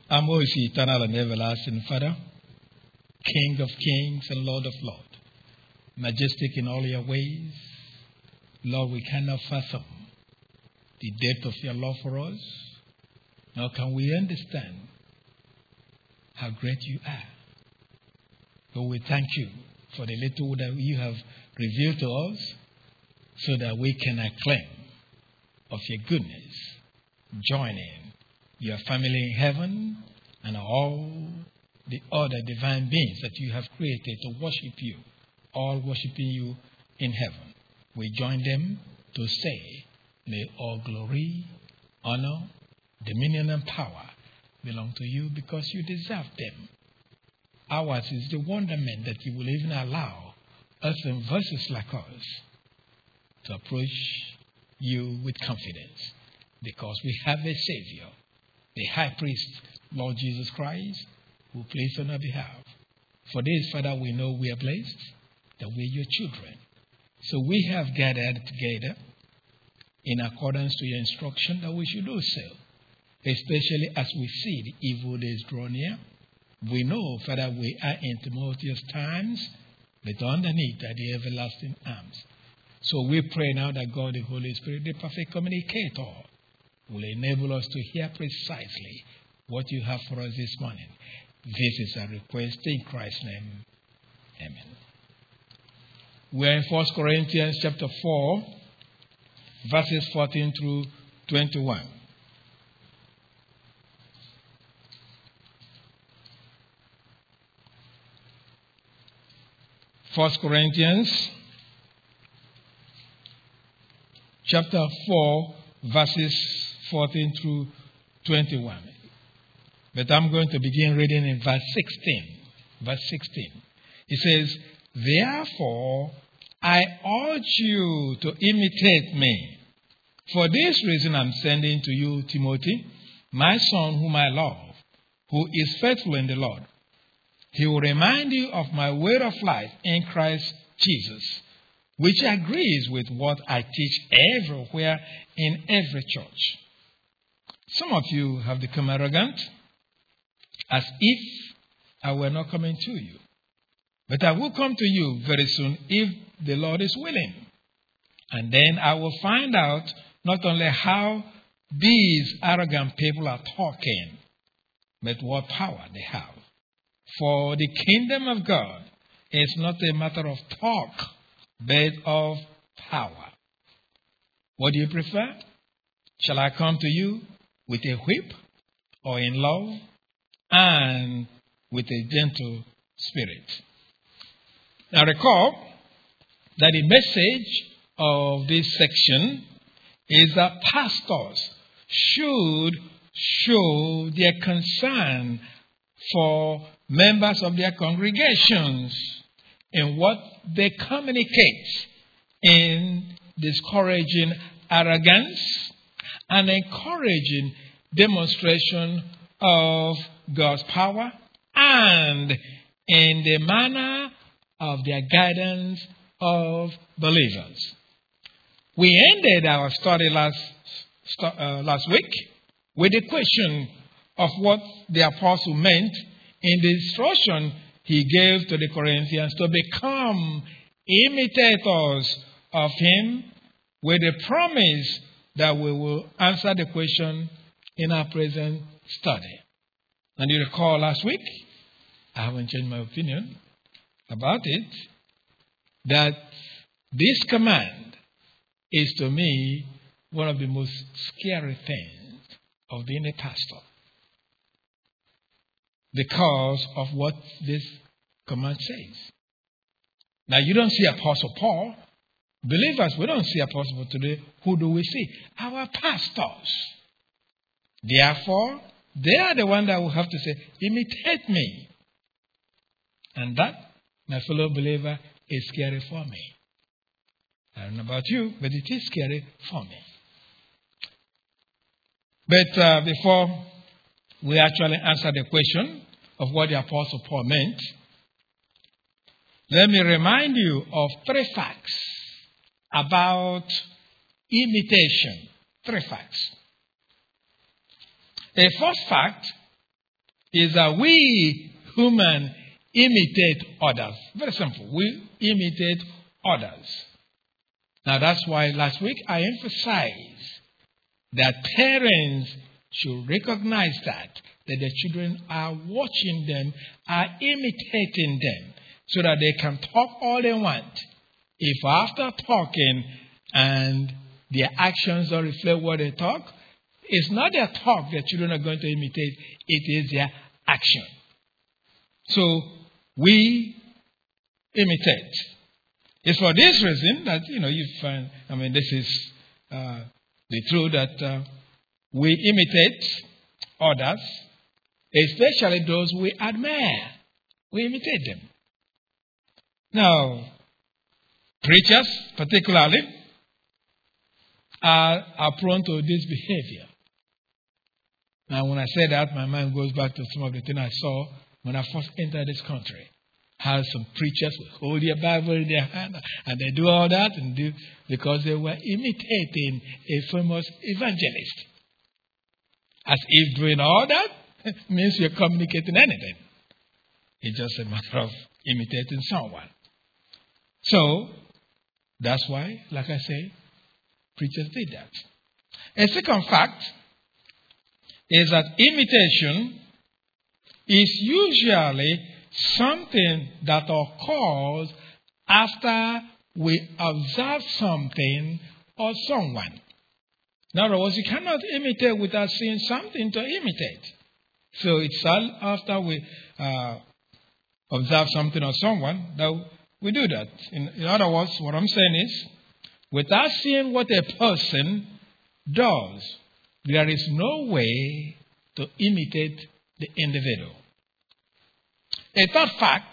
Our most eternal and everlasting Father, King of kings and Lord of lords, majestic in all your ways, Lord, we cannot fathom the depth of your love for us, nor can we understand how great you are. But we thank you for the little that you have revealed to us so that we can acclaim of your goodness, joining your family in heaven and all the other divine beings that you have created to worship you, all worshiping you in heaven. We join them to say, may all glory, honor, dominion, and power belong to you because you deserve them. Ours is the wonderment that you will even allow earthen vessels like us to approach you with confidence because we have a Savior, the High Priest, Lord Jesus Christ, who plays on our behalf. For this, Father, we know we are blessed, that we are your children. So we have gathered together in accordance to your instruction that we should do so, especially as we see the evil days draw near. We know, Father, we are in tumultuous times, but underneath are the everlasting arms. So we pray now that God, the Holy Spirit, the perfect communicator, will enable us to hear precisely what you have for us this morning. This is our request in Christ's name. Amen. We're in 1 Corinthians chapter 4, verses 14 through 21. First Corinthians chapter 4, verses 14 through 21. But I'm going to begin reading in verse 16. Verse 16. It says, therefore, I urge you to imitate me. For this reason I'm sending to you Timothy, my son whom I love, who is faithful in the Lord. He will remind you of my way of life in Christ Jesus, which agrees with what I teach everywhere in every church. Some of you have become arrogant, as if I were not coming to you. But I will come to you very soon if the Lord is willing. And then I will find out not only how these arrogant people are talking, but what power they have. For the kingdom of God is not a matter of talk, but of power. What do you prefer? Shall I come to you with a whip, or in love and with a gentle spirit? Now recall that the message of this section is that pastors should show their concern for members of their congregations in what they communicate in discouraging arrogance and encouraging demonstration of God's power and in the manner of their guidance of believers. We ended our study last week with the question of what the apostle meant in the instruction he gave to the Corinthians to become imitators of him, with the promise that we will answer the question in our present study. And you recall last week, I haven't changed my opinion about it, that this command is to me one of the most scary things of being a pastor, because of what this command says. Now, you don't see Apostle Paul. Believers, we don't see Apostle Paul today. Who do we see? Our pastors. Therefore, they are the one that will have to say, imitate me. And that, my fellow believer, is scary for me. I don't know about you, but it is scary for me. But before we actually answer the question of what the Apostle Paul meant, let me remind you of 3 facts about imitation. 3 facts. A first fact is that we human imitate others. Very simple. We imitate others. Now that's why last week I emphasized that parents should recognize that their children are watching them, are imitating them, so that they can talk all they want. If after talking and their actions don't reflect what they talk, it's not their talk the children are going to imitate, it is their action. So we imitate. It's for this reason that, you find, this is the truth that we imitate others, especially those we admire. We imitate them. Now, preachers particularly are prone to this behavior. Now, when I say that, my mind goes back to some of the things I saw when I first entered this country. How some preachers would hold their Bible in their hand and they do all that because they were imitating a famous evangelist. As if doing all that means you're communicating anything. It's just a matter of imitating someone. So, that's why, like I say, preachers did that. A second fact is that imitation is usually something that occurs after we observe something or someone. In other words, you cannot imitate without seeing something to imitate. So it's all after we observe something or someone that we do that. In other words, what I'm saying is, without seeing what a person does, there is no way to imitate the individual. A third fact,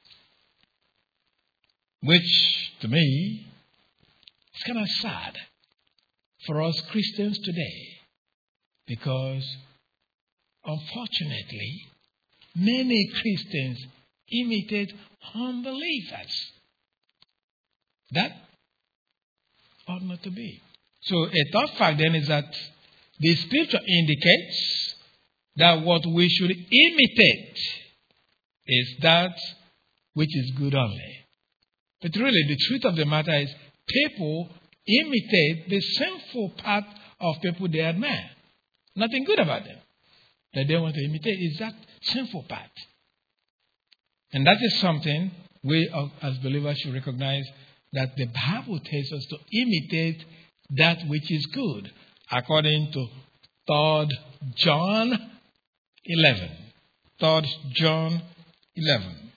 which to me is kind of sad for us Christians today, because unfortunately, many Christians imitate unbelievers. That ought not to be. So a third fact then is that the scripture indicates that what we should imitate is that which is good only. But really, the truth of the matter is people imitate the sinful part of people they admire. Nothing good about them. That they want to imitate is that sinful part. And that is something we as believers should recognize, that the Bible tells us to imitate that which is good, according to 3 John 11. 3 John 11.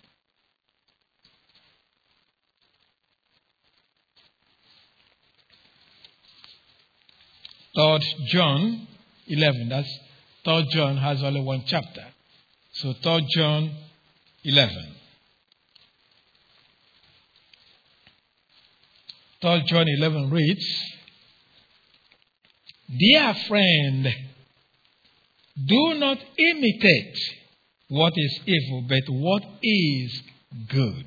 John 11. That's 3 John has only one chapter. So 3 John 11. 3 John 11 reads, "Dear friend, do not imitate what is evil, but what is good.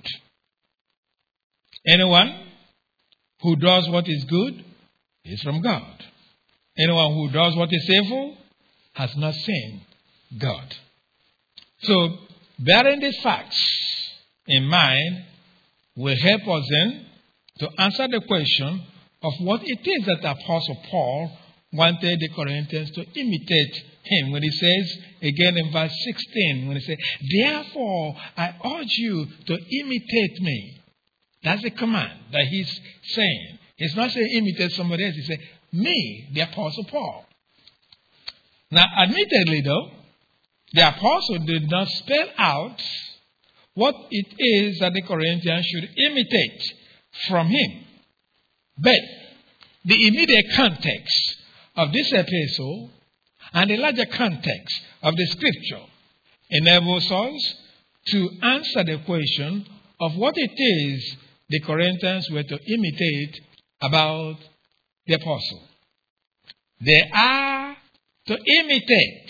Anyone who does what is good is from God. Anyone who does what is evil has not seen God." So, bearing these facts in mind will help us then to answer the question of what it is that the Apostle Paul wanted the Corinthians to imitate him. When he says, again in verse 16, when he says, "Therefore I urge you to imitate me." That's the command that he's saying. He's not saying imitate somebody else. He said, me, the Apostle Paul. Now, admittedly though, the Apostle did not spell out what it is that the Corinthians should imitate from him. But the immediate context of this epistle and the larger context of the scripture enables us to answer the question of what it is the Corinthians were to imitate about the apostle. They are to imitate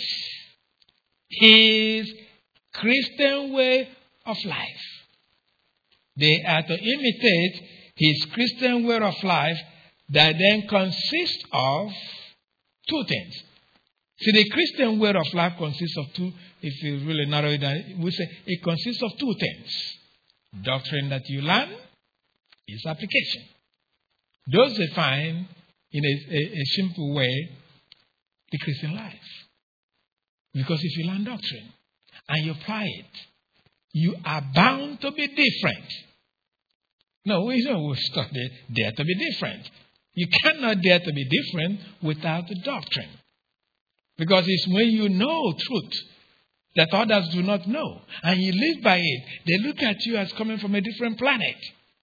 his Christian way of life. They are to imitate his Christian way of life that then consists of two things. See, the Christian way of life consists of two, if you really narrow it down, we say it consists of two things. Doctrine that you learn is application. Those define, in a simple way, the Christian life. Because if you learn doctrine and you apply it, you are bound to be different. No, we don't study dare to be different. You cannot dare to be different without the doctrine. Because it's when you know truth that others do not know, and you live by it, they look at you as coming from a different planet.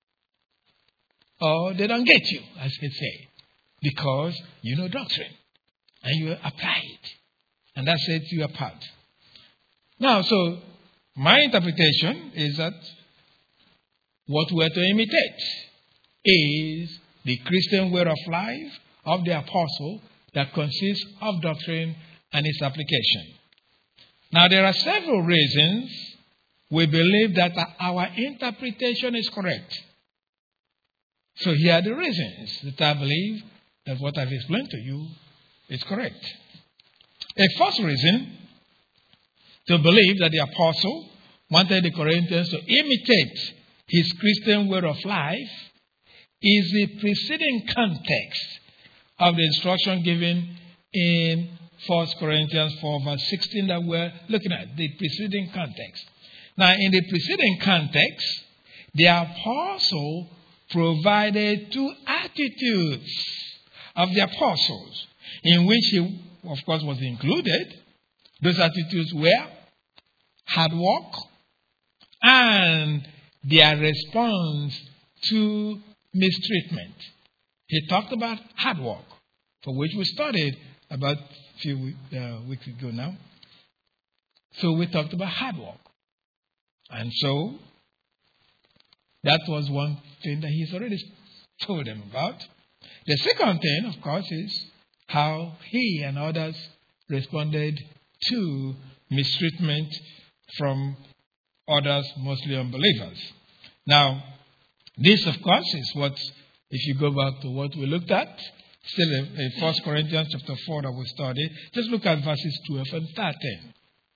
Or they don't get you, as they say, because you know doctrine, and you apply it. And that sets you apart. Now, so, my interpretation is that what we're to imitate is the Christian way of life of the apostle that consists of doctrine and its application. Now, there are several reasons we believe that our interpretation is correct. So here are the reasons that I believe that what I've explained to you is correct. A first reason to believe that the apostle wanted the Corinthians to imitate his Christian way of life is the preceding context of the instruction given in 1 Corinthians 4 verse 16 that we're looking at, the preceding context. Now, in the preceding context, the apostle provided two attitudes of the apostles, in which he, of course, was included. Those attitudes were hard work and their response to mistreatment. He talked about hard work, for which we studied about a few weeks ago now. So we talked about hard work. And so that was one thing that he's already told them about. The second thing, of course, is how he and others responded to mistreatment from others, mostly unbelievers. Now, this, of course, is what, if you go back to what we looked at, still in 1 Corinthians chapter 4 that we studied, just look at verses 12 and 13.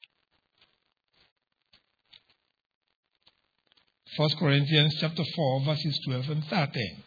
1 Corinthians chapter 4, verses 12 and 13.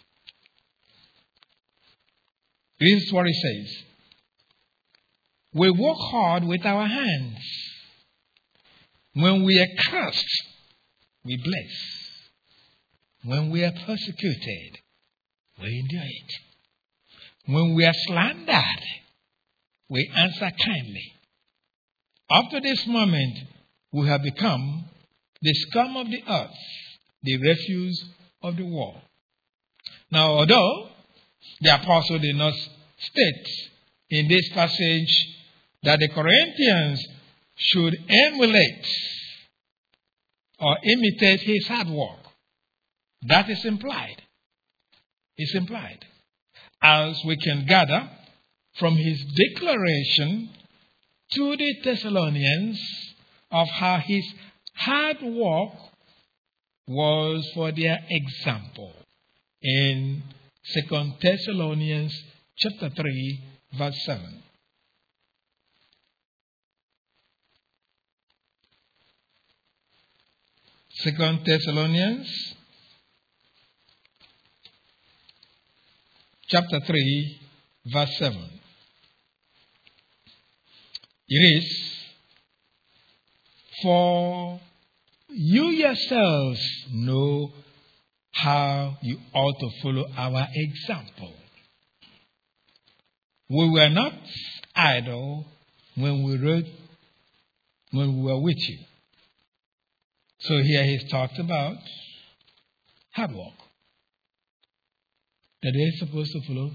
This is what it says. We work hard with our hands. When we are cursed, we bless. When we are persecuted, we endure it. When we are slandered, we answer kindly. Up to this moment, we have become the scum of the earth, the refuse of the world. Now, although the apostle did not state in this passage that the Corinthians should emulate or imitate his hard work, that is implied. It's implied. As we can gather from his declaration to the Thessalonians of how his hard work was for their example in 2 Thessalonians chapter 3, verse 7. Second Thessalonians chapter 3, verse 7. It is, for you yourselves know how you ought to follow our example. We were not idle when we were with you. So here he's talked about hard work that they're supposed to follow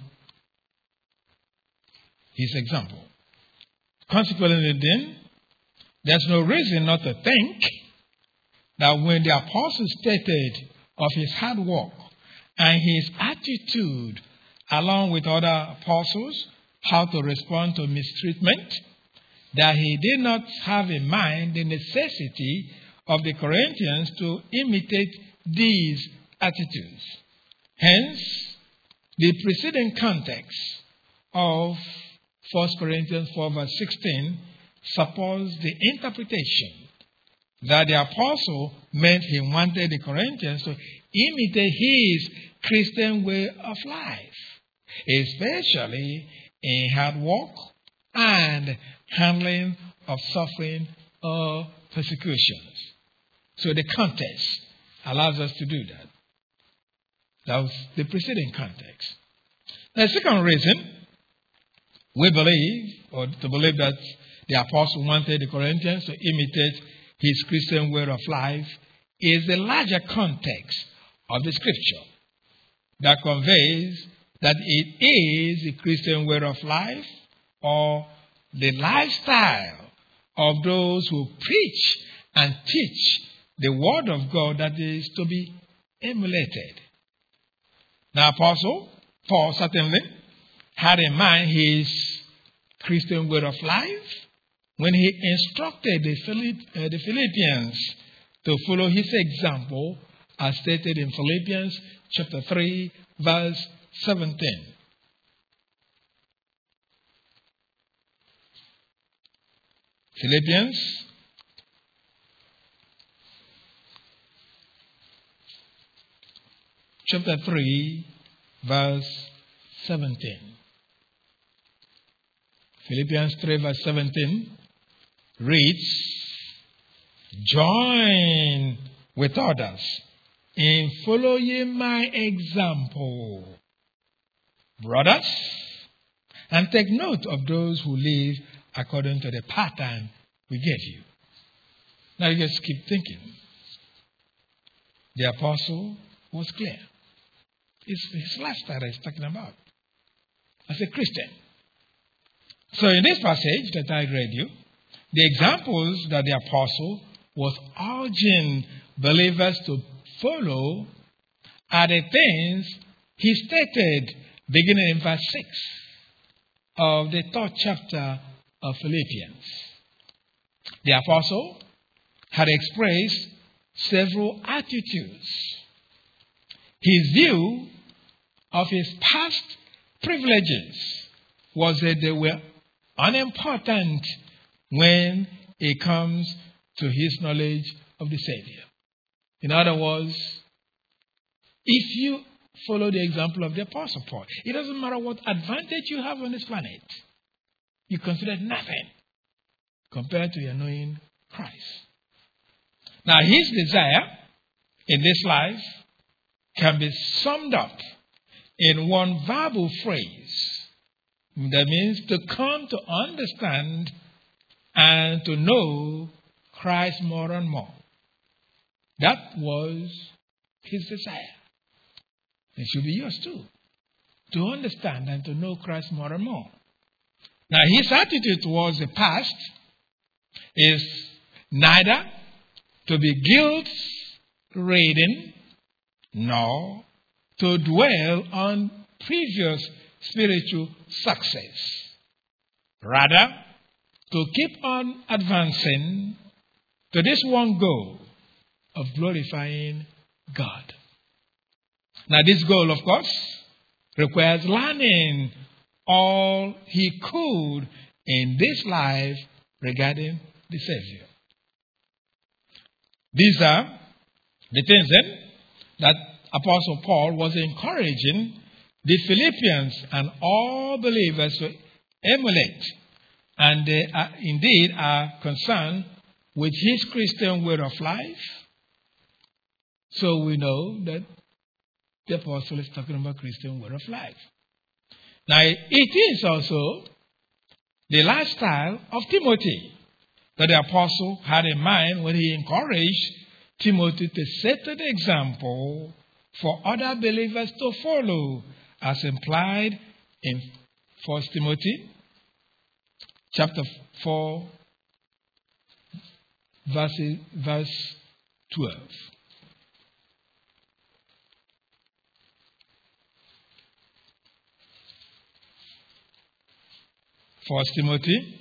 his example. Consequently, then, there's no reason not to think that when the apostle stated of his hard work and his attitude along with other apostles, how to respond to mistreatment, that he did not have in mind the necessity of the Corinthians to imitate these attitudes. Hence, the preceding context of 1 Corinthians 4 verse 16 supports the interpretation that the apostle meant he wanted the Corinthians to imitate his Christian way of life, especially in hard work and handling of suffering or persecutions. So the context allows us to do that. That was the preceding context. The second reason we believe, or to believe that the apostle wanted the Corinthians to imitate his Christian way of life, is the larger context of the scripture that conveys that it is the Christian way of life or the lifestyle of those who preach and teach the word of God that is to be emulated. Now, Apostle Paul certainly had in mind his Christian way of life when he instructed the Philippians to follow his example as stated in Philippians chapter 3 verse 17. Philippians chapter 3 verse 17. Philippians 3 verse 17 reads, "Join with others in following my example, brothers, and take note of those who live according to the pattern we gave you." Now you just keep thinking. The apostle was clear. It's his lifestyle he's talking about as a Christian. So in this passage that I read you, the examples that the apostle was urging believers to follow are the things he stated beginning in verse 6 of the 3rd chapter of Philippians. The apostle had expressed several attitudes. His view of his past privileges was that they were unimportant when it comes to his knowledge of the Savior. In other words, if you follow the example of the Apostle Paul, it doesn't matter what advantage you have on this planet, you consider it nothing compared to your knowing Christ. Now, his desire in this life can be summed up in one verbal phrase. That means to come to understand and to know Christ more and more. That was his desire. It should be yours too. To understand and to know Christ more and more. Now, his attitude towards the past is neither to be guilt-ridden nor to dwell on previous spiritual success. Rather, to keep on advancing to this one goal of glorifying God. Now, this goal, of course, requires learning all he could in this life regarding the Savior. These are the things then that Apostle Paul was encouraging the Philippians and all believers to emulate. And they indeed are concerned with his Christian way of life. So we know that the apostle is talking about Christian way of life. Now, it is also the lifestyle of Timothy that the apostle had in mind when he encouraged Timothy to set an example for other believers to follow, as implied in 1 Timothy chapter 4, verse 12. First Timothy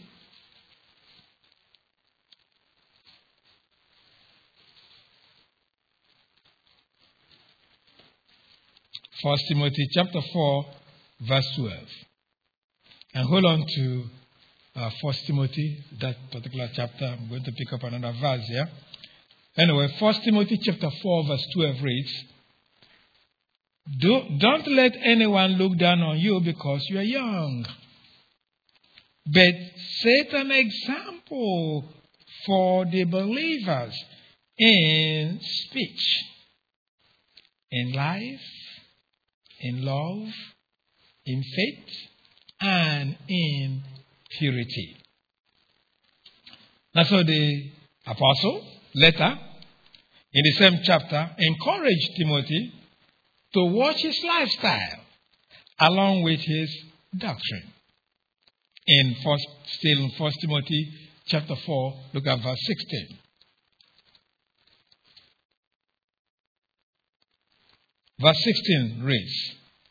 chapter 4, verse 12. And hold on to 1 Timothy, that particular chapter. I'm going to pick up another verse here. Anyway, 1 Timothy chapter 4, verse 12 reads, Don't let anyone look down on you because you are young, but set an example for the believers in speech, in life, in love, in faith, and in purity. Now, so the apostle later in the same chapter encouraged Timothy to watch his lifestyle along with his doctrine. Still in 1 Timothy chapter 4, look at verse 16. Verse 16 reads,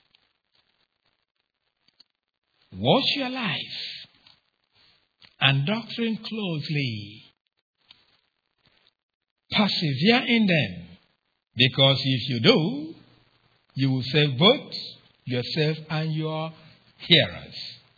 Watch your life and doctrine closely. Persevere in them, because if you do, you will save both yourself and your hearers.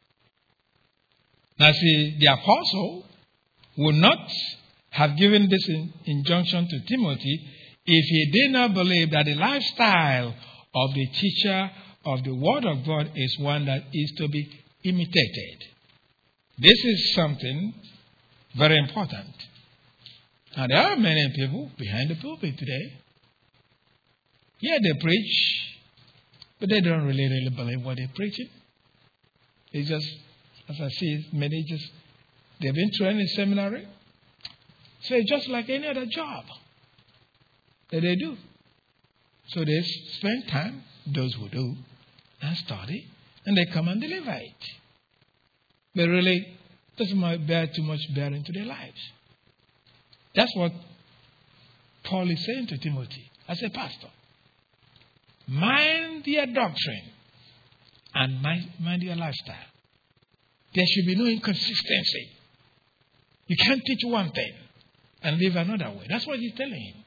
Now see, the apostle would not have given this injunction to Timothy if he did not believe that the lifestyle of the teacher of the Word of God is one that is to be imitated. This is something very important. Now, there are many people behind the pulpit today. Yeah, they preach, but they don't really believe what they're preaching. It's just, as I see, many they've been trained in seminary. So it's just like any other job that they do. So they spend time, those who do, and study, and they come and deliver it. But really, doesn't bear too much bearing to their lives. That's what Paul is saying to Timothy as a pastor. Mind your doctrine and mind your lifestyle. There should be no inconsistency. You can't teach one thing and live another way. That's what he's telling him.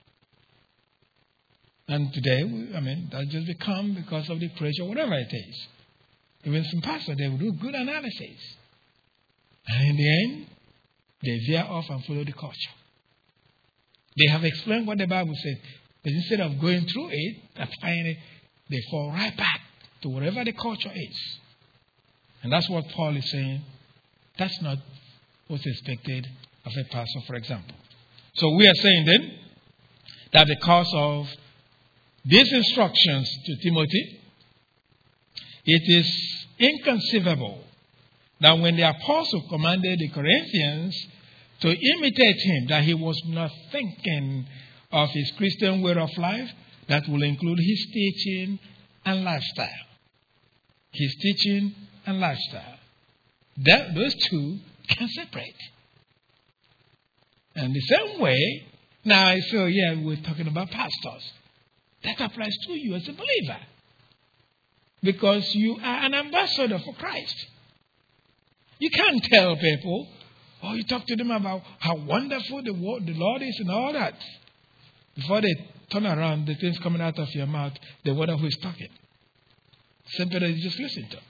And today, that just become because of the pressure, whatever it is. Even some pastors, they will do good analysis. And in the end, they veer off and follow the culture. They have explained what the Bible says. But instead of going through it and finding it, they fall right back to whatever the culture is. And that's what Paul is saying. That's not what's expected of a pastor, for example. So we are saying then that because of these instructions to Timothy, it is inconceivable that when the apostle commanded the Corinthians to imitate him, that he was not thinking of his Christian way of life that will include his teaching and lifestyle. His teaching and lifestyle. Those two can separate. And the same way, now, so we're talking about pastors. That applies to you as a believer. Because you are an ambassador for Christ. You can't tell people, you talk to them about how wonderful the Lord is and all that. Before they turn around, the things coming out of your mouth, they wonder who is talking. Simply they just listen to.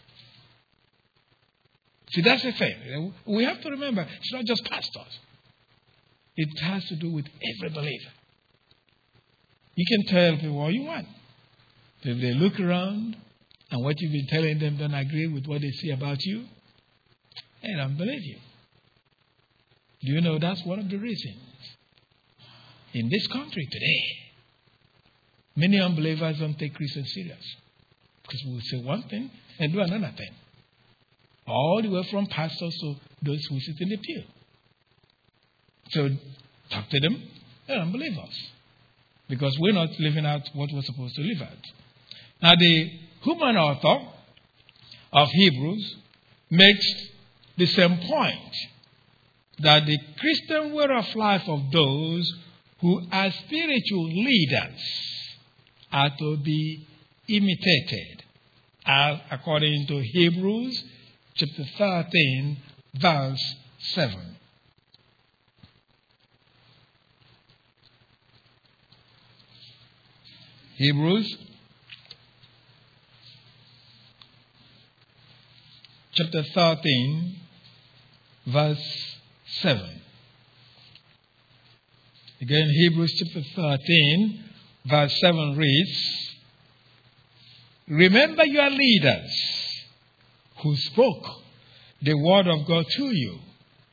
See, that's the thing. We have to remember, it's not just pastors. It has to do with every believer. You can tell people all you want. If they look around and what you've been telling them don't agree with what they see about you, they don't believe you. Do you know that's one of the reasons? In this country today, many unbelievers don't take Christians serious. Because we'll say one thing and do another thing. All the way from pastors to those who sit in the pew. So talk to them, they don't believe us. Because we're not living out what we're supposed to live out. Now the human author of Hebrews makes the same point. That the Christian way of life of those who are spiritual leaders are to be imitated. As according to Hebrews chapter 13, verse 7. Hebrews chapter 13, verse 7. Again, Hebrews chapter 13, verse 7 reads, remember your leaders who spoke the word of God to you.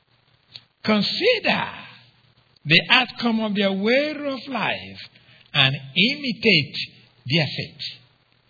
Consider the outcome of their way of life and imitate their faith.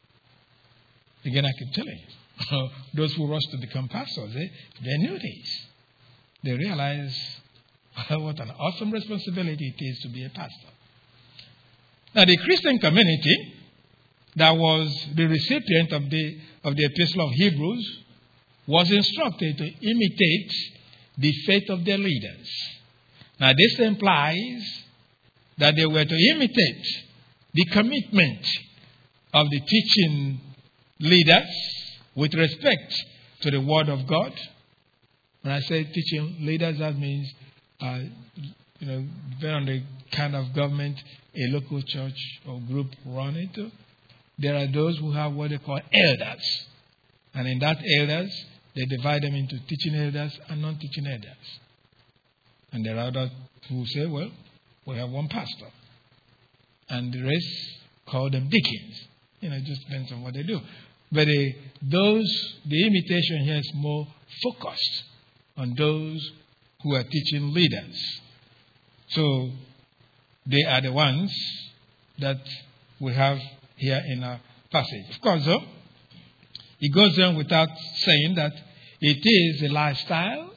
Again, I can tell you, those who rush to become pastors, they knew this. They realized what an awesome responsibility it is to be a pastor. Now, the Christian community that was the recipient of the Epistle of Hebrews was instructed to imitate the faith of their leaders. Now, this implies that they were to imitate the commitment of the teaching leaders with respect to the Word of God. When I say teaching leaders, that means, depending on the kind of government a local church or group run into, there are those who have what they call elders. And in that elders, they divide them into teaching elders and non-teaching elders. And there are others who say, well, we have one pastor. And the rest call them deacons. It just depends on what they do. But the imitation here is more focused on those who are teaching leaders. So they are the ones that we have here in our passage. Of course, though, it goes on without saying that it is a lifestyle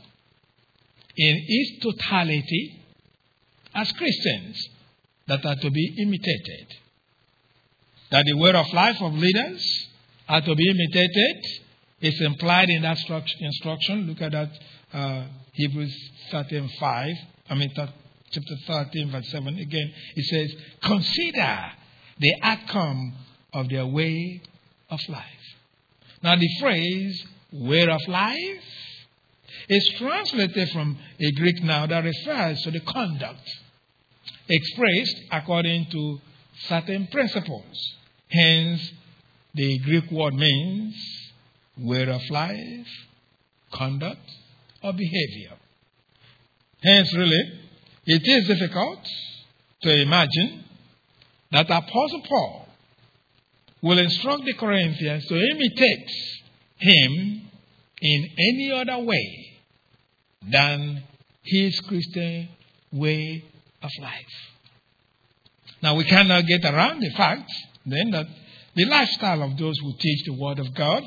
in its totality as Christians that are to be imitated. That the way of life of leaders are to be imitated is implied in that instruction. Look at that Hebrews 13:5. Chapter 13, verse 7. Again, it says, consider the outcome of their way of life. Now, the phrase way of life is translated from a Greek noun that refers to the conduct expressed according to certain principles. Hence, the Greek word means way of life, conduct, or behavior. Hence, really, it is difficult to imagine that Apostle Paul will instruct the Corinthians to imitate him in any other way than his Christian way of life. Now, we cannot get around the fact then that the lifestyle of those who teach the Word of God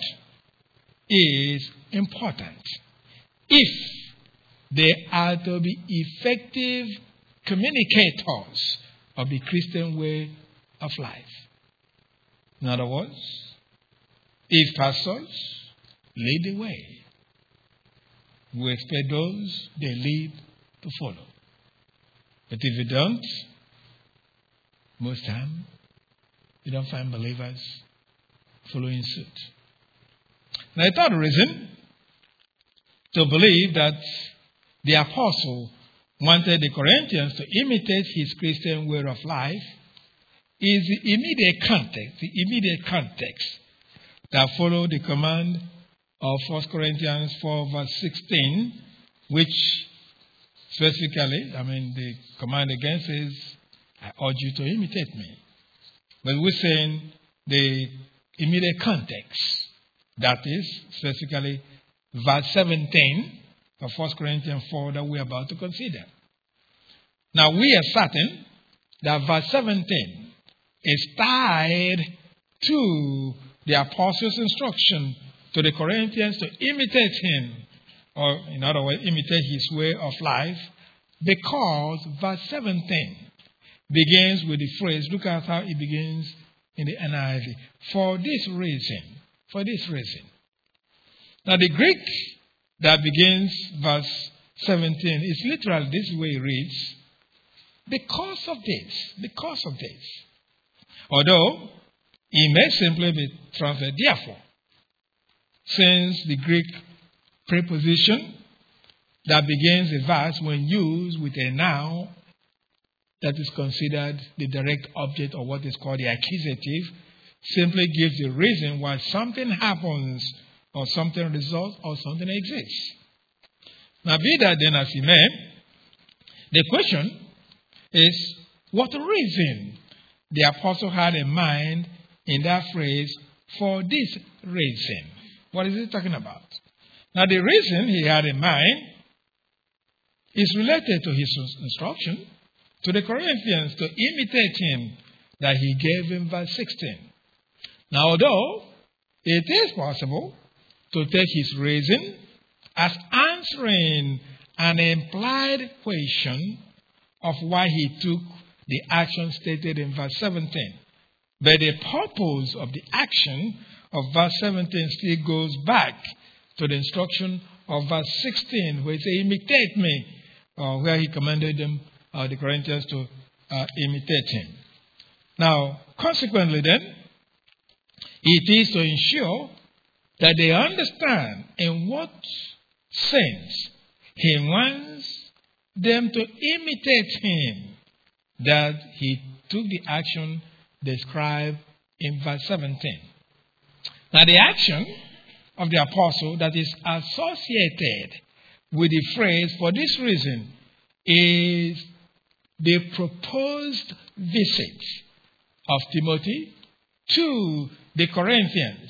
is important if they are to be effective communicators of the Christian way of life. In other words, if pastors lead the way, we expect those they lead to follow. But if you don't, most time, you don't find believers following suit. Now, a third reason to believe that the apostle wanted the Corinthians to imitate his Christian way of life is the immediate context that followed the command of 1 Corinthians 4 verse 16, which specifically, the command again says, I urge you to imitate me. But we're saying the immediate context, that is specifically verse 17 of 1 Corinthians 4 that we're about to consider. Now, we are certain that verse 17 is tied to the apostle's instruction to the Corinthians to imitate him, or in other words, imitate his way of life, because verse 17 begins with the phrase, look at how it begins in the NIV, for this reason. Now, the Greek that begins verse 17 is literally this way it reads, because of this. Although, it may simply be translated therefore, since the Greek preposition that begins a verse when used with a noun that is considered the direct object of what is called the accusative, simply gives the reason why something happens or something results, or something exists. Now, be that then as it may, the question is what reason the apostle had in mind in that phrase, for this reason. What is he talking about? Now, the reason he had in mind is related to his instruction to the Corinthians to imitate him that he gave in verse 16. Now, although it is possible to take his reason as answering an implied question of why he took the action stated in verse 17, but the purpose of the action of verse 17 still goes back to the instruction of verse 16, where he says, imitate me, where he commanded them, the Corinthians, to imitate him. Now, consequently then, it is to ensure that they understand in what sense he wants them to imitate him that he took the action described in verse 17. Now, the action of the apostle that is associated with the phrase for this reason is the proposed visit of Timothy to the Corinthians,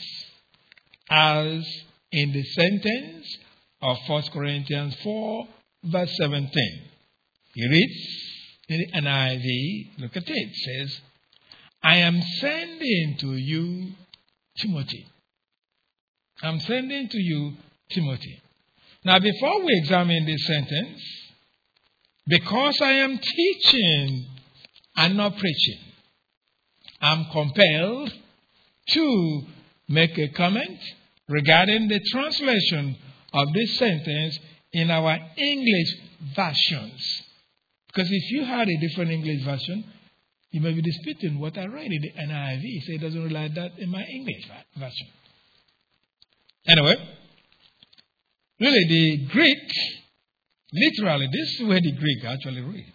as in the sentence of 1 Corinthians 4, verse 17. He reads in the NIV, look at it, it says, I am sending to you Timothy. I'm sending to you Timothy. Now, before we examine this sentence, because I am teaching and not preaching, I'm compelled to make a comment regarding the translation of this sentence in our English versions. Because if you had a different English version, you may be disputing what I read in the NIV. So it doesn't relate that in my English version. Anyway, really the Greek, literally, this is where the Greek actually reads.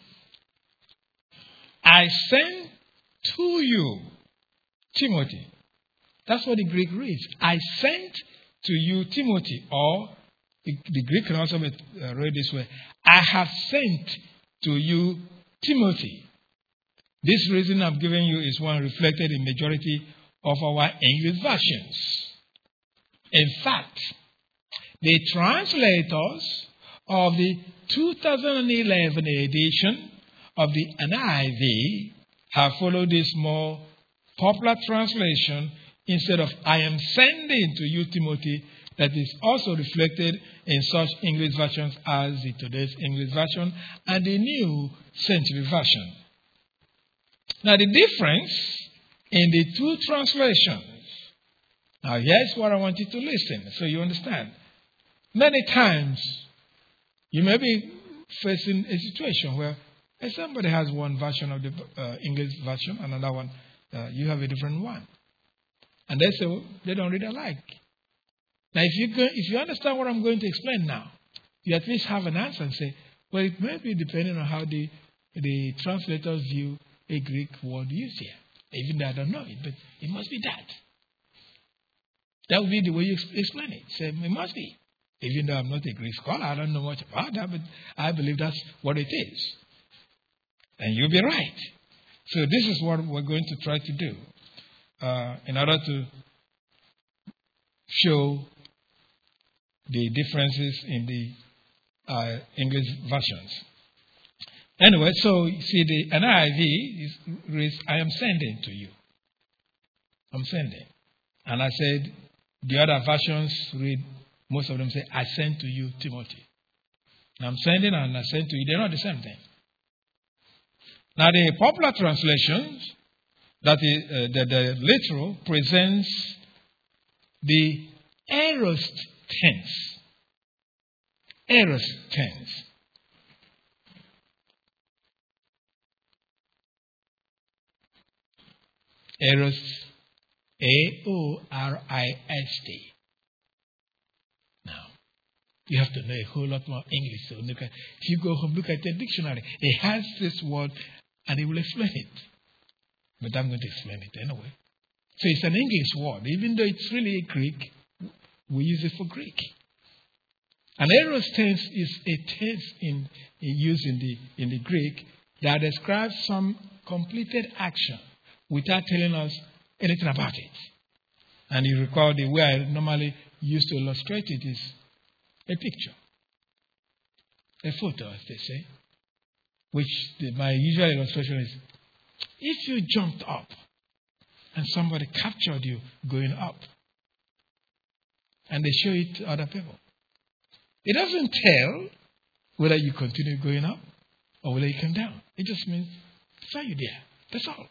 I sent to you, Timothy. That's what the Greek reads. I sent to you, Timothy. Or the Greek can also be read this way. I have sent to you, Timothy. This reason I'm giving you is one reflected in majority of our English versions. In fact, the translators of the 2011 edition of the NIV have followed this more popular translation instead of I am sending to you, Timothy, that is also reflected in such English versions as the Today's English Version and the New Century Version. Now, the difference in the two translations. Now, here's what I want you to listen so you understand. Many times, you may be facing a situation where somebody has one version of the English version, another one, you have a different one. And they say, well, they don't read alike. Now, if you understand what I'm going to explain now, you at least have an answer and say, well, it may be depending on how the translators view a Greek word used here. Even though I don't know it, but it must be that. That would be the way you explain it. Say, it must be. Even though I'm not a Greek scholar, I don't know much about that, but I believe that's what it is. And you'll be right. So this is what we're going to try to do in order to show the differences in the English versions. Anyway, so you see the NIV reads, I am sending to you. I'm sending. And I said, the other versions read, most of them say, I sent to you, Timothy. And I'm sending and I sent to you. They're not the same thing. Now, the popular translations, that is, the literal, presents the aorist tense. Aorist tense. Aorist, A-O-R-I-S-T. Now, you have to know a whole lot more English. So if you go home, look at the dictionary. It has this word, and it will explain it. But I'm going to explain it anyway. So it's an English word, even though it's really a Greek we use it for Greek. An aorist tense is a tense used in the Greek that describes some completed action without telling us anything about it. And you recall the way I normally used to illustrate it is a picture, a photo, as they say, which my usual illustration is, if you jumped up and somebody captured you going up, and they show it to other people, it doesn't tell whether you continue going up or whether you come down. It just means, saw you there. That's all.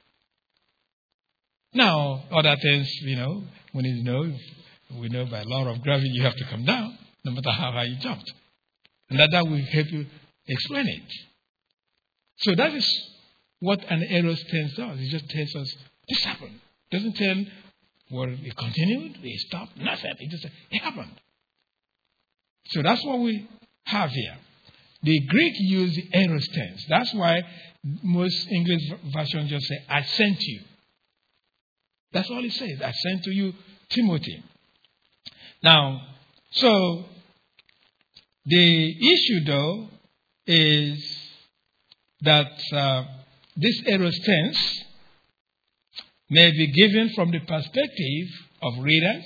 Now, other things, when we know by law of gravity you have to come down, no matter how high you jumped. And that will help you explain it. So that is what an aorist tense does. It just tells us this happened. It doesn't tell whether it continued, it stopped, nothing. It just says it happened. So that's what we have here. The Greek use the aorist tense. That's why most English versions just say, I sent you. That's all it says. I sent to you Timothy. Now, so the issue, though, is that this aorist tense may be given from the perspective of readers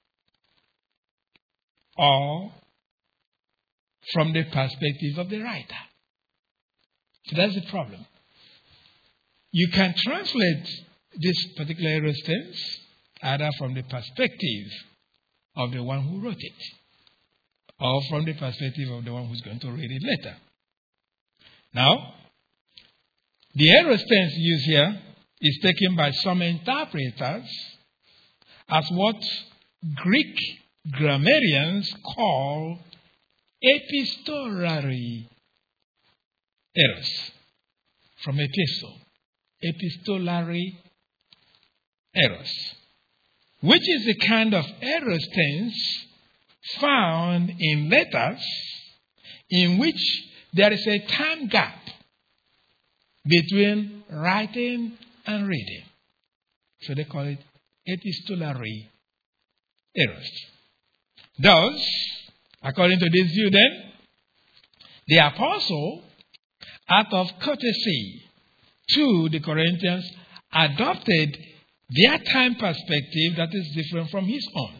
or from the perspective of the writer. So that's the problem. You can translate this particular aorist tense either from the perspective of the one who wrote it or from the perspective of the one who's going to read it later. Now, the aorist tense used here is taken by some interpreters as what Greek grammarians call epistolary errors. From epistle. Epistolary errors. Which is the kind of aorist tense found in letters in which there is a time gap between writing and reading. So they call it epistolary errors. Thus, according to this view then, the apostle, out of courtesy to the Corinthians, adopted their time perspective that is different from his own.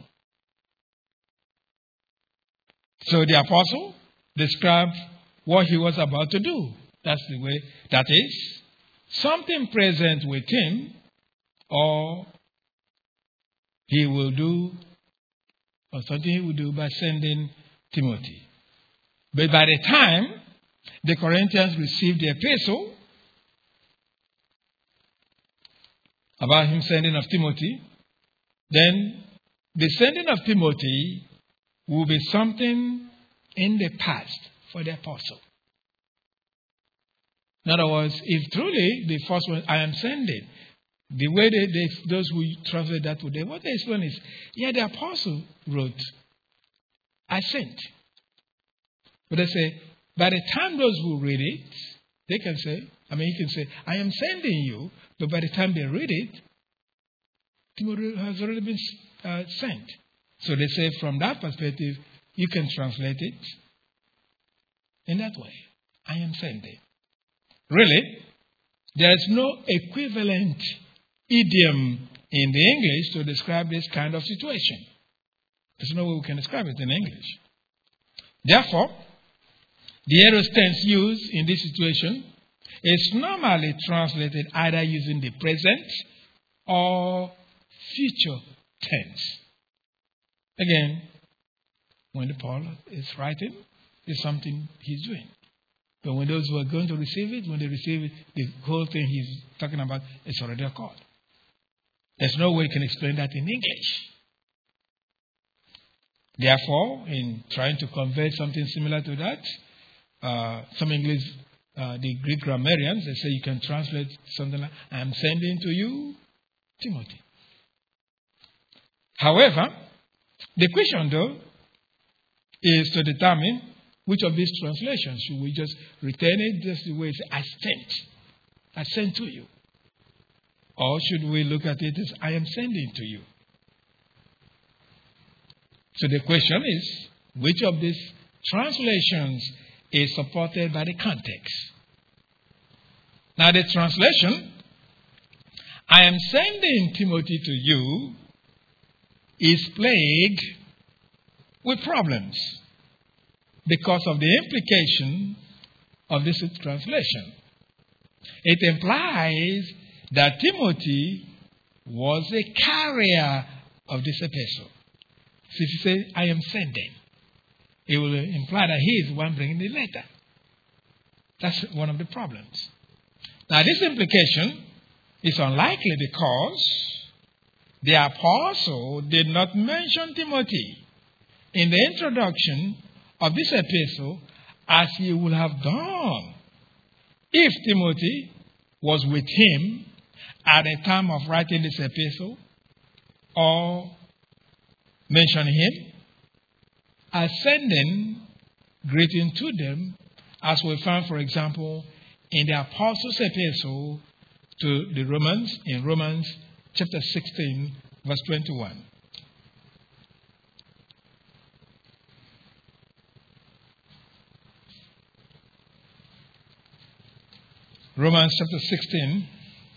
So the apostle described what he was about to do. That's the way, that is, something present with him, or he will do, or something he will do by sending Timothy. But by the time the Corinthians received the epistle about him sending of Timothy, then the sending of Timothy will be something in the past for the apostle. In other words, if truly the first one, I am sending, the way those who translate that today, what they explain is, the apostle wrote, I sent. But they say, by the time those who read it, they can say, you can say, I am sending you, but by the time they read it, Timothy has already been sent. So they say, from that perspective, you can translate it in that way. I am sending. Really, there is no equivalent idiom in the English to describe this kind of situation. There's no way we can describe it in English. Therefore, the aorist tense used in this situation is normally translated either using the present or future tense. Again, when Paul is writing, it's something he's doing. But when those who are going to receive it, when they receive it, the whole thing he's talking about is already occurred. There's no way you can explain that in English. Therefore, in trying to convey something similar to that, some English, the Greek grammarians, they say you can translate something like, I am sending to you Timothy. However, the question though is to determine which of these translations. Should we just retain it just the way it says, I sent to you? Or should we look at it as, I am sending to you? So the question is, which of these translations is supported by the context? Now the translation, I am sending Timothy to you, is plagued with problems because of the implication of this translation. It implies that Timothy was a carrier of this epistle. So if you say, I am sending, it will imply that he is the one bringing the letter. That's one of the problems. Now, this implication is unlikely because the apostle did not mention Timothy in the introduction of this epistle as he would have done if Timothy was with him at the time of writing this epistle, or mention him as sending greeting to them, as we find, for example, in the apostles' epistle to the Romans, in Romans chapter 16, verse 21. Romans chapter 16,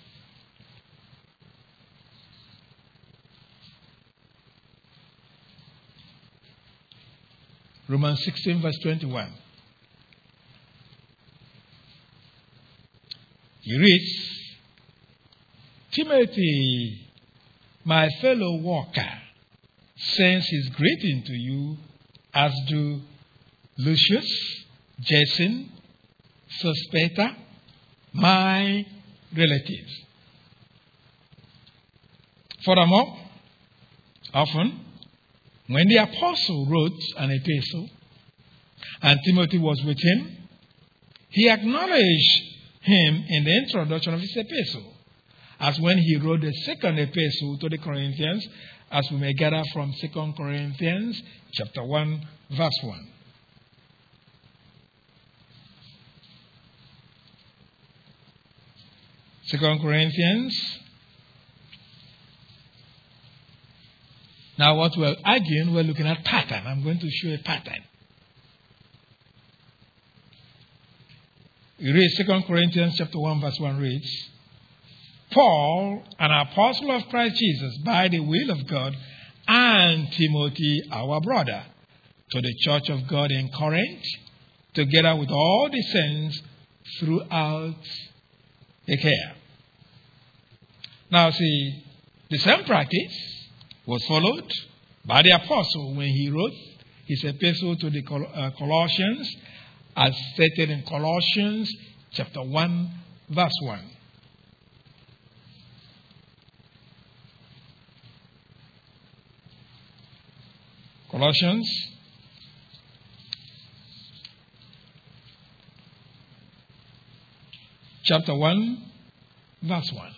Romans 16, verse 21. He reads, Timothy, my fellow worker, sends his greeting to you, as do Lucius, Jason, Sospater, my relatives. Furthermore, often, when the apostle wrote an epistle and Timothy was with him, he acknowledged him in the introduction of his epistle, as when he wrote the second epistle to the Corinthians, as we may gather from 2 Corinthians chapter 1, verse 1. Second Corinthians. Now what we're arguing, we're looking at pattern. I'm going to show a pattern. You read 2 Corinthians chapter 1, verse 1 reads, Paul, an apostle of Christ Jesus, by the will of God, and Timothy, our brother, to the church of God in Corinth, together with all the saints throughout Achaia. Now see, the same practice was followed by the apostle when he wrote his epistle to the Colossians, as stated in Colossians chapter 1, verse 1. Colossians chapter 1, verse 1.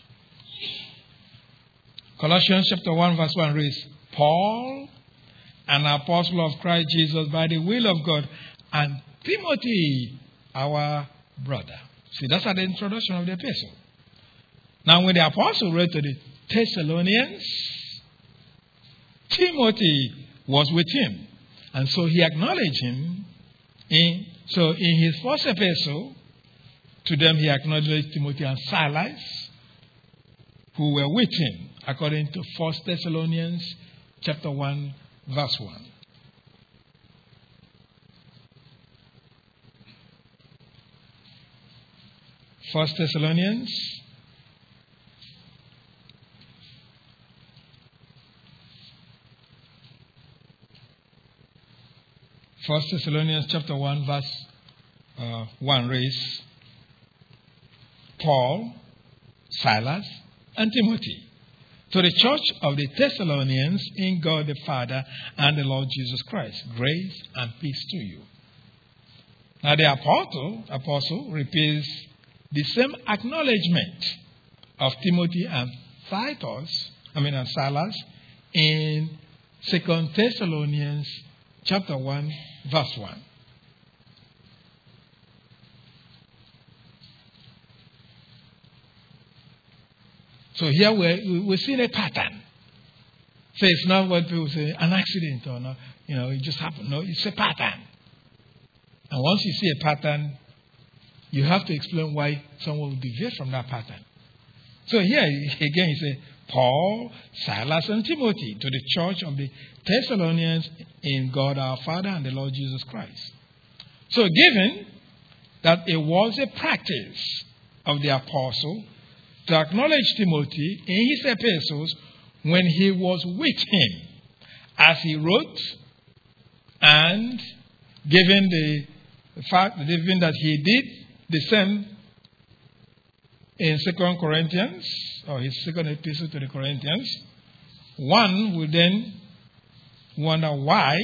Colossians chapter 1, verse 1 reads, Paul, an apostle of Christ Jesus by the will of God, and Timothy, our brother. See, that's at the introduction of the epistle. Now, when the apostle wrote to the Thessalonians, Timothy was with him. And so he acknowledged him. In his first epistle, to them he acknowledged Timothy and Silas, who were with him, according to 1 Thessalonians chapter 1, verse 1. First Thessalonians chapter 1, verse 1 reads, Paul, Silas, and Timothy, to the church of the Thessalonians in God the Father and the Lord Jesus Christ, grace and peace to you. Now the apostle repeats the same acknowledgement of Timothy and Silas in 2 Thessalonians chapter 1, verse 1. So here we're seeing a pattern. So it's not what people say, an accident or not, it just happened. No, it's a pattern. And once you see a pattern, you have to explain why someone will deviate from that pattern. So here again he said, Paul, Silas, and Timothy to the church of the Thessalonians in God our Father and the Lord Jesus Christ. So given that it was a practice of the apostle to acknowledge Timothy in his epistles when he was with him, as he wrote, and given the fact given that he did the same in 2 Corinthians, or his second epistle to the Corinthians, one would then wonder why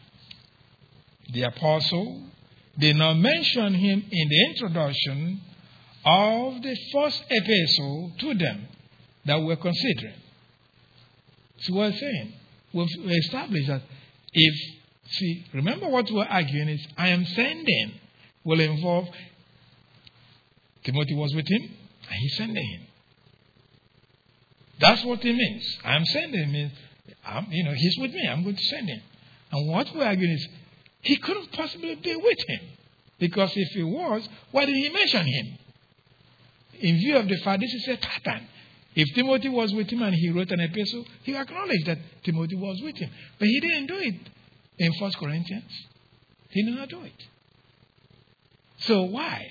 the apostle did not mention him in the introduction of the first epistle to them that we're considering. So we're saying, we've established that remember what we're arguing is, I am sending will involve Timothy was with him, and he's sending him. That's what it means. I am sending means, he's with me. I'm going to send him. And what we're arguing is, he couldn't possibly be with him. Because if he was, why did he mention him? In view of the fact this is a pattern. If Timothy was with him and he wrote an epistle, he acknowledged that Timothy was with him. But he didn't do it in 1 Corinthians. He did not do it. So why?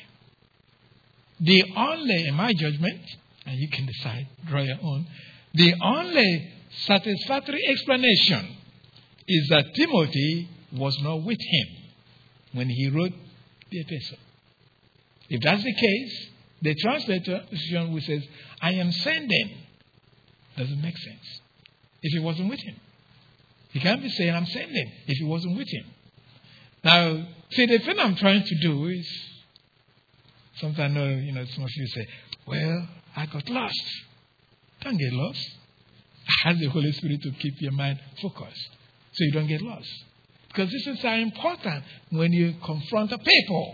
The only, in my judgment, and you can decide, draw your own, the only satisfactory explanation is that Timothy was not with him when he wrote the epistle. If that's the case, the translation which says, I am sending, doesn't make sense. If he wasn't with him. He can't be saying, I'm sending, if he wasn't with him. Now, see, the thing I'm trying to do is, sometimes I know, some of you say, well, I got lost. Don't get lost. Ask the Holy Spirit to keep your mind focused so you don't get lost. Because this is so important when you confront a people.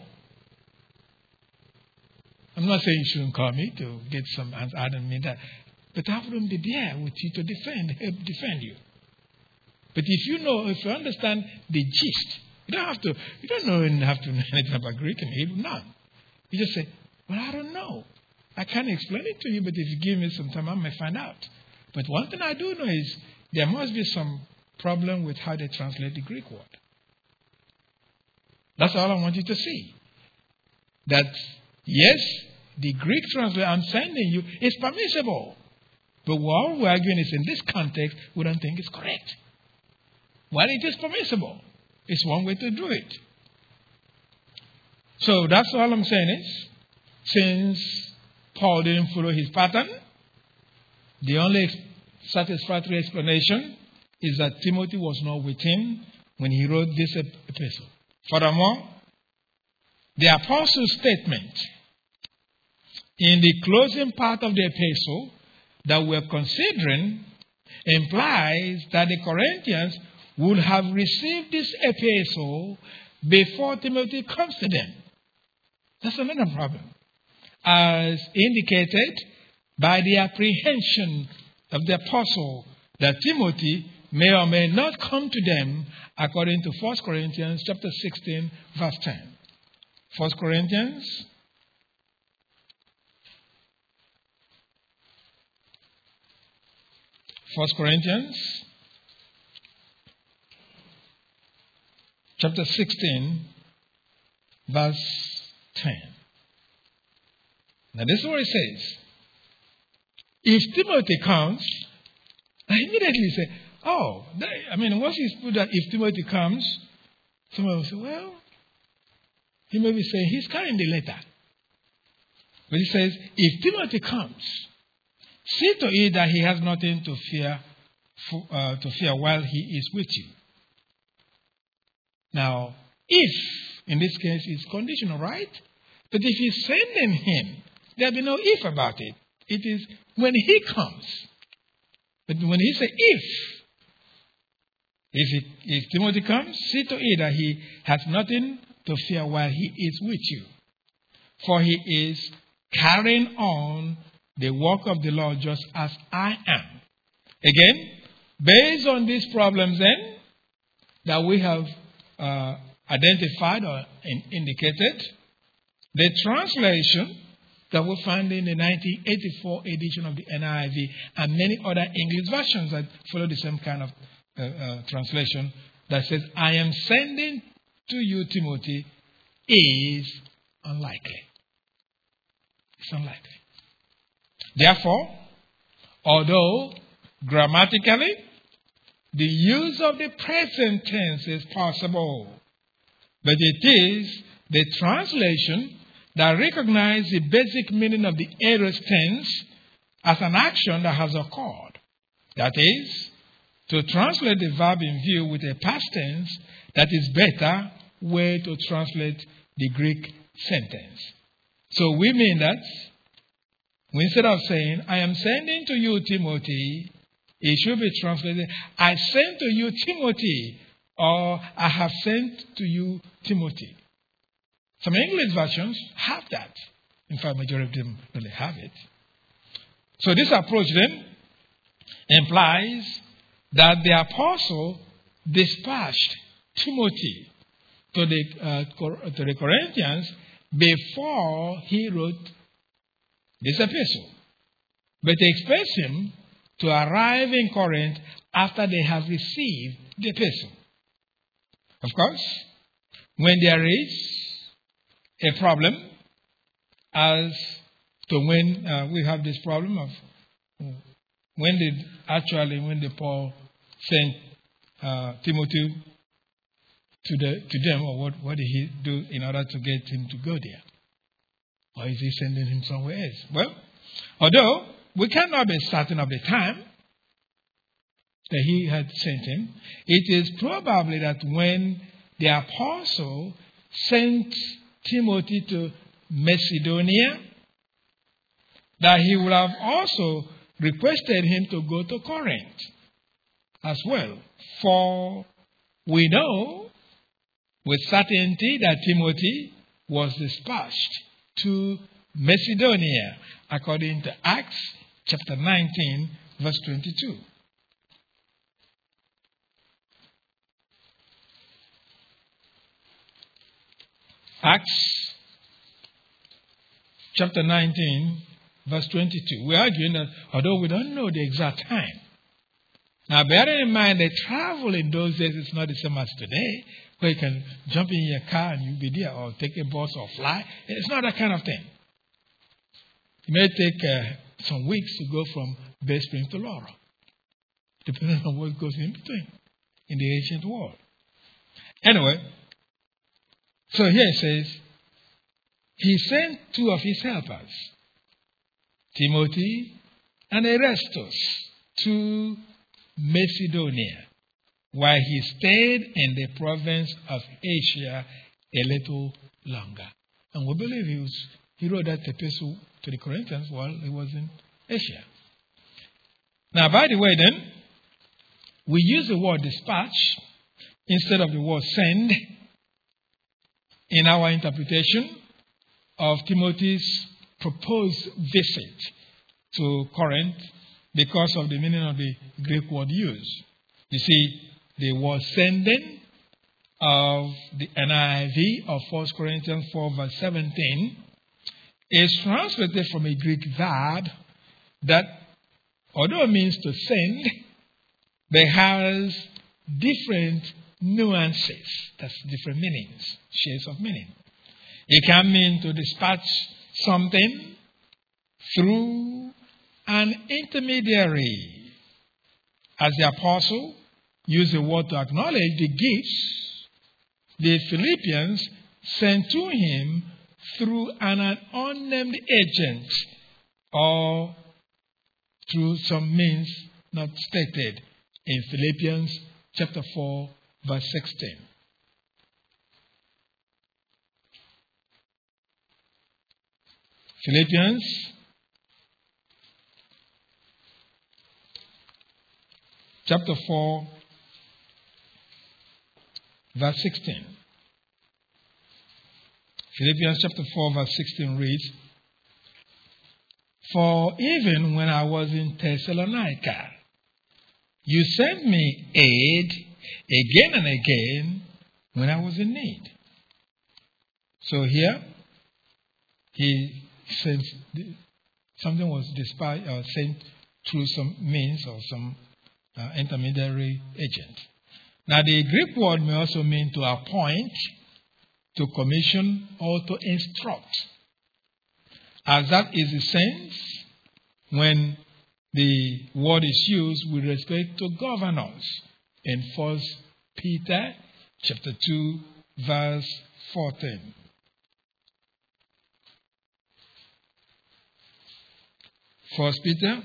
I'm not saying you shouldn't call me to get some answer. I don't mean that. But I wouldn't be there with you to help defend you. But if you understand the gist, you don't have to know anything about Greek and Hebrew, none. You just say, well, I don't know. I can't explain it to you, but if you give me some time, I may find out. But one thing I do know is there must be some problem with how they translate the Greek word. That's all I want you to see. That, yes, the Greek translation I'm sending you is permissible. But what we're arguing is in this context, we don't think it's correct. While it is permissible, it's one way to do it. So that's all I'm saying is, since Paul didn't follow his pattern, the only satisfactory explanation is that Timothy was not with him when he wrote this epistle. Furthermore, the apostle's statement in the closing part of the epistle that we're considering implies that the Corinthians would have received this epistle before Timothy comes to them. That's another problem. As indicated by the apprehension of the apostle that Timothy may or may not come to them according to 1 Corinthians chapter 16, verse 10. 1 Corinthians chapter 16, verse 10. Now this is what it says. If Timothy comes, I immediately say, once you put that if Timothy comes, someone will say, well, he may be saying he's carrying the letter. But he says, if Timothy comes, see to it that he has nothing to fear while he is with you. Now, if, in this case, is conditional, right? But if he's sending him, there'll be no if about it. It is when he comes. But when he says if Timothy comes, see to it that he has nothing to fear while he is with you. For he is carrying on the work of the Lord just as I am. Again, Based on these problems then that we have identified or indicated, the translation that we find in the 1984 edition of the NIV and many other English versions that follow the same kind of translation that says, I am sending to you, Timothy, is unlikely. It's unlikely. Therefore, although grammatically the use of the present tense is possible, but it is the translation that recognizes the basic meaning of the aorist tense as an action that has occurred. That is, to translate the verb in view with a past tense that is better way to translate the Greek sentence. So we mean that instead of saying, I am sending to you, Timothy, it should be translated, I send to you, Timothy, or I have sent to you, Timothy. Some English versions have that. In fact, majority of them really have it. So this approach then implies that the apostle dispatched Timothy to the Corinthians before he wrote this epistle. But they expect him to arrive in Corinth after they have received the epistle. Of course, when there is a problem, as to when we have this problem of when did Paul send Timothy to them, or what did he do in order to get him to go there? Or is he sending him somewhere else? Well, although we cannot be certain of the time that he had sent him, it is probably that when the apostle sent Timothy to Macedonia, that he would have also requested him to go to Corinth as well. For we know with certainty that Timothy was dispatched to Macedonia, according to Acts chapter 19, verse 22. Acts chapter 19, verse 22. We are arguing that although we don't know the exact time. Now, bearing in mind that travel in those days is not the same as today, where you can jump in your car and you'll be there, or take a bus or fly. It's not that kind of thing. It may take some weeks to go from Bay Springs to Laurel, depending on what goes in between in the ancient world. Anyway, so here it says, he sent two of his helpers, Timothy and Erastus, to Macedonia, while he stayed in the province of Asia a little longer. And we believe he wrote that epistle to the Corinthians while he was in Asia. Now, by the way then, we use the word dispatch instead of the word send in our interpretation of Timothy's proposed visit to Corinth because of the meaning of the Greek word used. You see, the word sending of the NIV of 1 Corinthians 4 verse 17 is translated from a Greek verb that, although it means to send, but has different nuances. That's different meanings, shades of meaning. It can mean to dispatch something through an intermediary. As the apostle used the word to acknowledge the gifts the Philippians sent to him through an unnamed agent or through some means not stated in Philippians chapter 4, verse 16. Philippians chapter 4, verse 16. Philippians chapter 4, verse 16 reads, "For even when I was in Thessalonica, You sent me aid again and again when I was in need. So here, he sends, something was dispatched or sent through some means or some intermediary agent. Now, the Greek word may also mean to appoint, to commission, or to instruct. As that is the sense when the word is used with respect to governors in 1 Peter chapter 2, verse 14. 1 Peter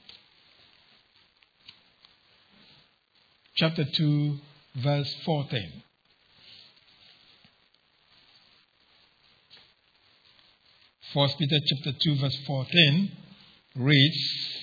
chapter 2, verse 14. First Peter chapter 2, verse 14 reads,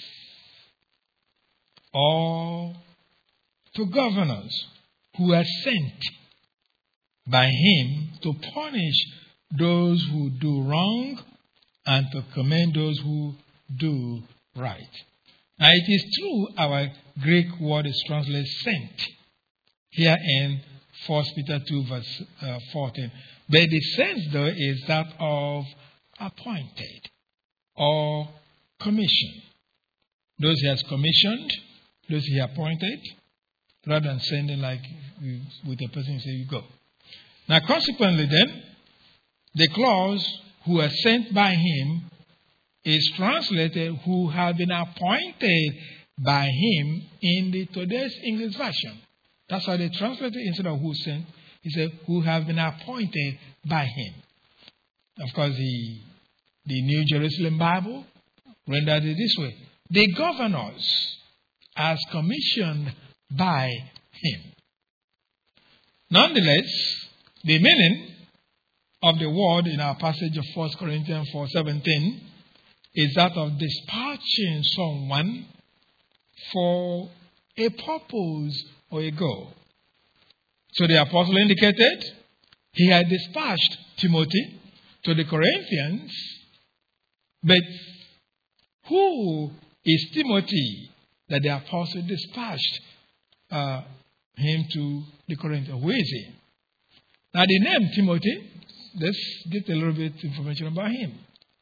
or to governors who are sent by him to punish those who do wrong and to commend those who do right. Now it is true our Greek word is translated sent here in 1 Peter 2 verse 14. But the sense though is that of appointed or commissioned. Those he has commissioned, those he appointed, rather than sending like with a person who say you go. Now consequently then, the clause who are sent by him is translated who have been appointed by him in the today's English version. That's how they translated it instead of who sent. He said who have been appointed by him. Of course, the New Jerusalem Bible rendered it this way. The governors as commissioned by him. Nonetheless, the meaning of the word in our passage of 1 Corinthians 4:17 is that of dispatching someone for a purpose or a goal. So the apostle indicated he had dispatched Timothy to the Corinthians, but who is Timothy that the apostle dispatched him to the Corinthians? Who is he? Now the name Timothy, let's get a little bit information about him.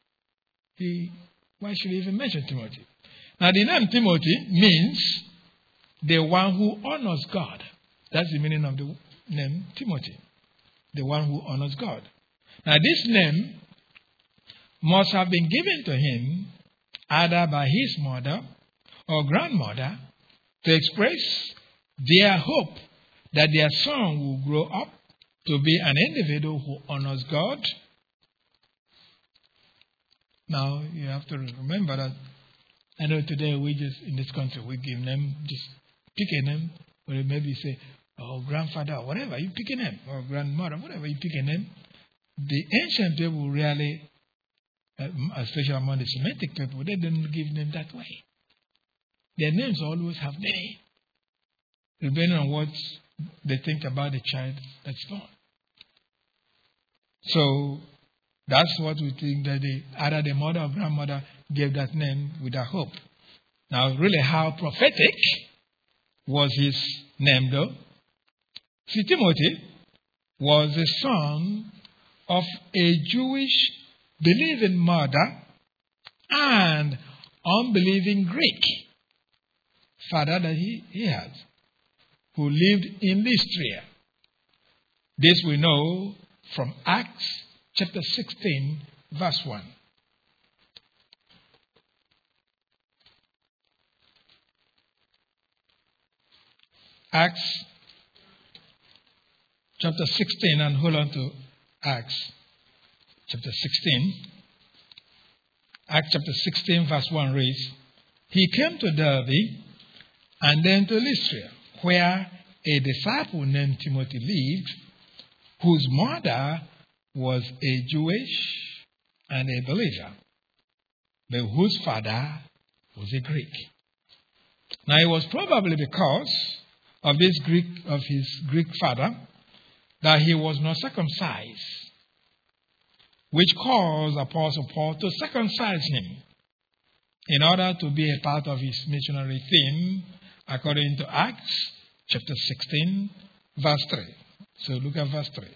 Why should he even mention Timothy? Now the name Timothy means the one who honors God. That's the meaning of the name Timothy. The one who honors God. Now this name must have been given to him either by his mother or grandmother to express their hope that their son will grow up to be an individual who honors God. Now, you have to remember that I know today we just, in this country, we give them, just pick a name, or maybe say, oh, grandfather, or whatever, you pick a name, or grandmother, whatever, you pick a name. The ancient people really, especially among the Semitic people, they didn't give them that way. Their names always have meaning, depending on what they think about the child that's born. So, that's what we think that either the mother or grandmother gave that name with that hope. Now, really, how prophetic was his name, though? See, Timothy was the son of a Jewish believing mother and unbelieving Greek father that he had, who lived in Lystra. This we know from Acts chapter 16, verse 1. Acts chapter 16, and hold on to Acts chapter 16. Acts chapter 16, verse 1 reads, he came to Derbe and then to Lystra, where a disciple named Timothy lived, whose mother was a Jewish and a believer, but whose father was a Greek. Now it was probably because of his Greek father that he was not circumcised, which caused Apostle Paul to circumcise him in order to be a part of his missionary theme according to Acts chapter 16, verse 3. So look at verse 3.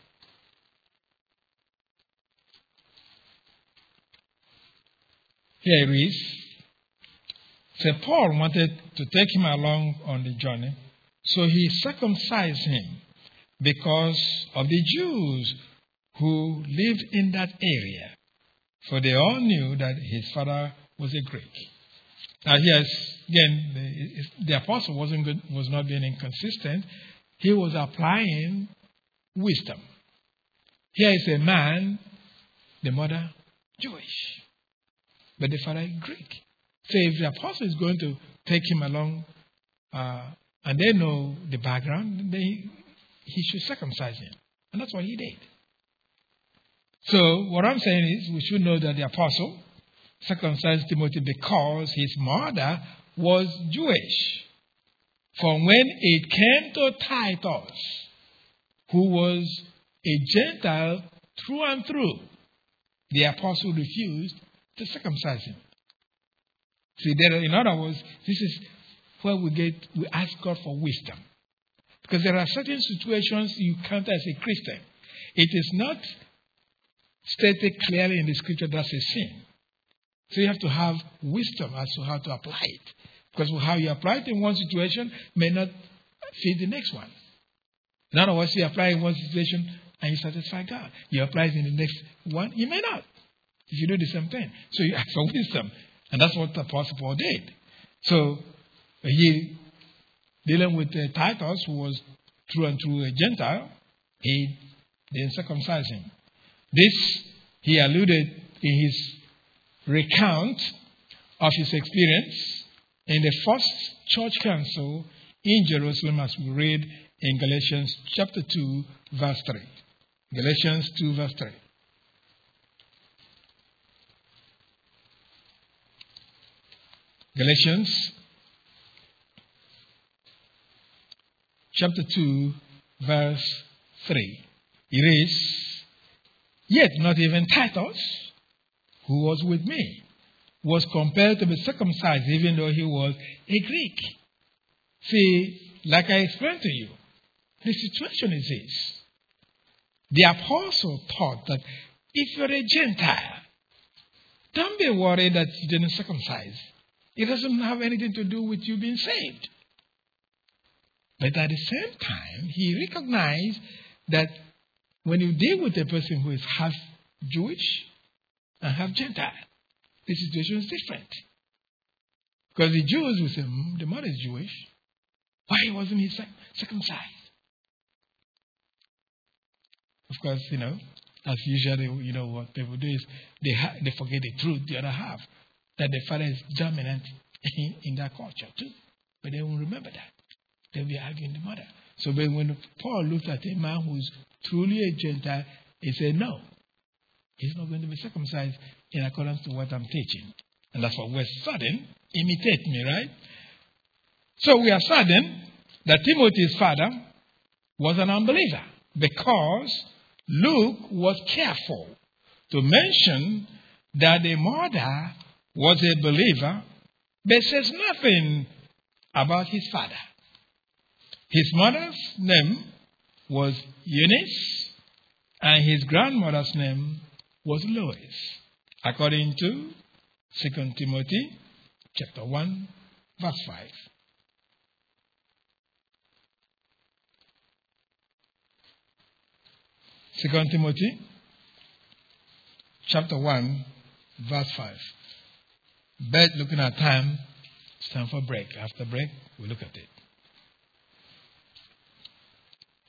Here it is. So Paul wanted to take him along on the journey, so he circumcised him because of the Jews who lived in that area, for they all knew that his father was a Greek. Now, yes, again, the apostle was not being inconsistent. He was applying wisdom. Here is a man, the mother Jewish, but the father Greek. So if the apostle is going to take him along and they know the background, he should circumcise him. And that's what he did. So what I'm saying is we should know that the apostle circumcised Timothy because his mother was Jewish. For when it came to Titus, who was a Gentile through and through, the apostle refused to circumcise him. See, in other words, this is where we ask God for wisdom. Because there are certain situations you encounter as a Christian. It is not stated clearly in the scripture that's a sin. So you have to have wisdom as to how to apply it. Because how you apply it in one situation may not fit the next one. In other words, you apply it in one situation and you satisfy God. You apply it in the next one, you may not. If you do the same thing. So you ask for wisdom. And that's what the Apostle Paul did. So he, dealing with Titus, who was through and through a Gentile, he didn't circumcise him. This he alluded in his recount of his experience in the first church council in Jerusalem, as we read in Galatians chapter 2, verse 3. Galatians 2, verse 3. Galatians chapter 2, verse 3. It is, yet not even Titus, who was with me, was compelled to be circumcised, even though he was a Greek. See, like I explained to you, the situation is this. The apostle taught that if you're a Gentile, don't be worried that you didn't circumcise. It doesn't have anything to do with you being saved. But at the same time, he recognized that when you deal with a person who is half Jewish and half Gentile, the situation is different. Because the Jews will say, the mother is Jewish. Why wasn't he circumcised? Of course, as usually, what people do is they forget the truth, the other half, that the father is dominant in that culture too. But they won't remember that. They'll be arguing the mother. So when Paul looked at a man who's truly a Gentile, he said, no, he's not going to be circumcised in accordance to what I'm teaching. And that's what we're studying. Imitate me, right? So we are studying that Timothy's father was an unbeliever because Luke was careful to mention that the mother was a believer, but says nothing about his father. His mother's name was Eunice, and his grandmother's name was Lois, according to 2 Timothy chapter 1, verse 5. 2 Timothy chapter 1, verse 5. But looking at time, it's time for break. After break, we'll look at it.